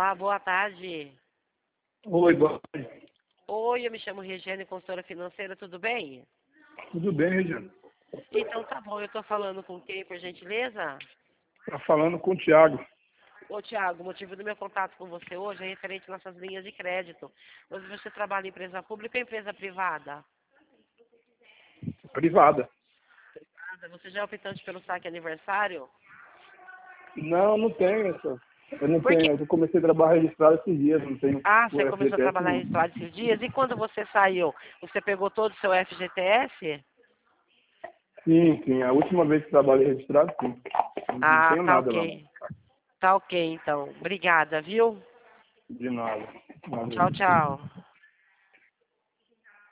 Olá, boa tarde. Oi, boa tarde. Oi, eu me chamo Regiane, consultora financeira, tudo bem? Tudo bem, Regiane? Então tá bom, eu estou falando com quem, por gentileza? Tá falando com o Thiago. Ô, Tiago, o motivo do meu contato com você hoje é referente às nossas linhas de crédito. Hoje você trabalha em empresa pública ou empresa privada? Privada. Você já é optante pelo saque aniversário? Não tenho essa. Eu não Por quê? tenho. Eu comecei a trabalhar registrado esses dias, não tenho Ah, o você começou a FGTS trabalhar não. registrado esses dias. E quando você saiu, você pegou todo o seu FGTS? Sim. A última vez que trabalhei registrado, sim. Não Ah, tenho tá nada lá. ok. Tá ok, então. Obrigada, viu? De nada. Tchau, Nada. tchau.